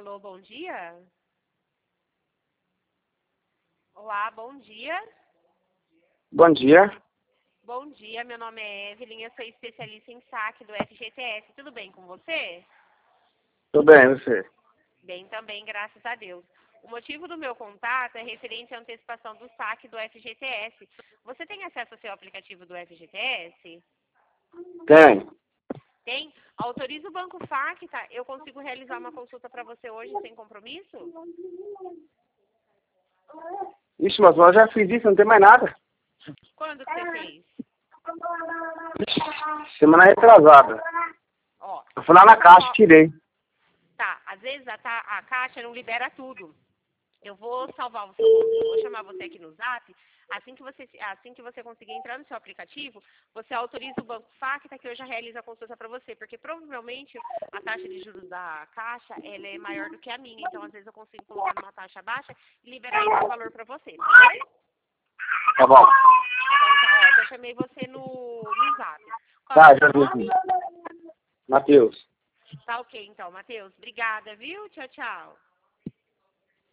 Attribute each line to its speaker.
Speaker 1: Alô, bom dia? Olá, bom dia.
Speaker 2: Bom dia.
Speaker 1: Bom dia, meu nome é Evelyn, eu sou especialista em saque do FGTS. Tudo bem com você?
Speaker 2: Tudo bem, você?
Speaker 1: Bem também, graças a Deus. O motivo do meu contato é referente à antecipação do saque do FGTS. Você tem acesso ao seu aplicativo do FGTS?
Speaker 2: Tem.
Speaker 1: Tem? Autoriza o Banco Facta. Eu consigo realizar uma consulta para você hoje sem compromisso?
Speaker 2: Ixi, mas eu já fiz isso, não tem mais nada.
Speaker 1: Quando que você fez?
Speaker 2: Ixi, semana retrasada.
Speaker 1: Ó,
Speaker 2: Eu fui lá na caixa e tirei.
Speaker 1: tá, às vezes a Caixa não libera tudo. Eu vou salvar o seu contato, vou chamar você aqui no Zap. Assim que você conseguir entrar no seu aplicativo, você autoriza o Banco Facta que eu já realizo a consulta para você, porque provavelmente a taxa de juros da Caixa ela é maior do que a minha, então às vezes eu consigo colocar numa taxa baixa e liberar esse valor para você, tá bom?
Speaker 2: Tá bom.
Speaker 1: Então tá, ó, eu chamei você no Zap. Qual é
Speaker 2: Tá,
Speaker 1: o
Speaker 2: já
Speaker 1: seu nome?
Speaker 2: vi. Matheus.
Speaker 1: Tá ok, então, Matheus. Obrigada, viu? Tchau, tchau.